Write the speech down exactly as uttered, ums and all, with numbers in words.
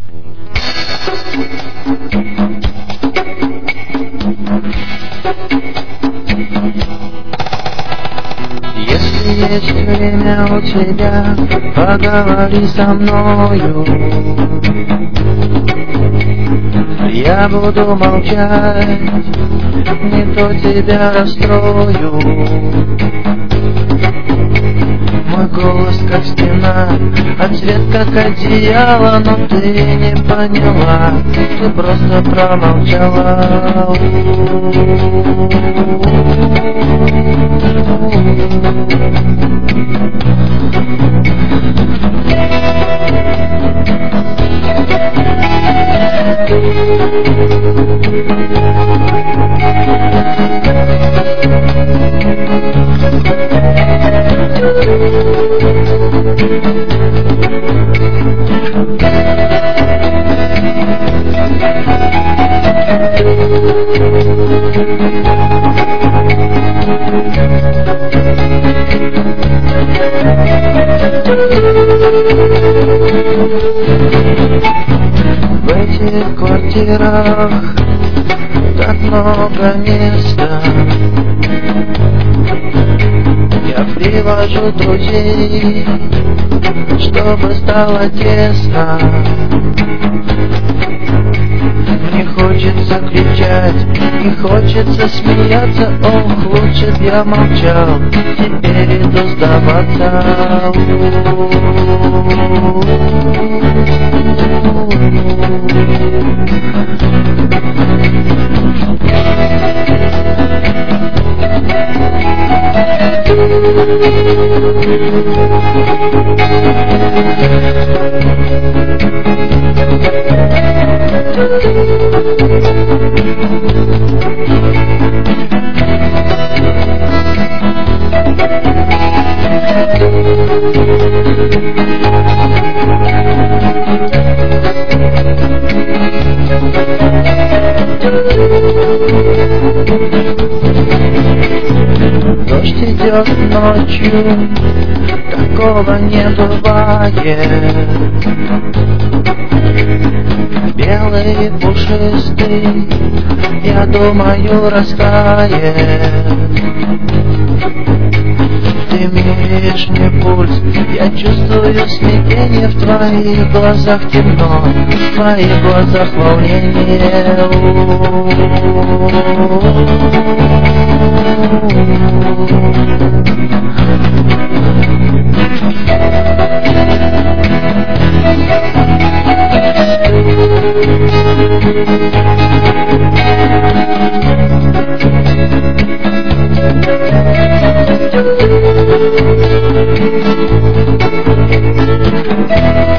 Если есть время у тебя, поговори со мною. Я буду молчать, не то тебя расстрою. Мой голос как стена, а цвет как одеяло, но ты не поняла, ты просто промолчала. В этих квартирах так много места. Я привожу друзей, чтобы стало тесно. Мне хочется кричать, не хочется смеяться. Ох, лучше б я молчал, теперь иду сдаваться. Дождь идет ночью, такого не бывает. Белый пушистый, я думаю, растает. Ты меряешь мне пульс, я чувствую смятение. В твоих глазах темно, в твоих глазах волнение. Thank you.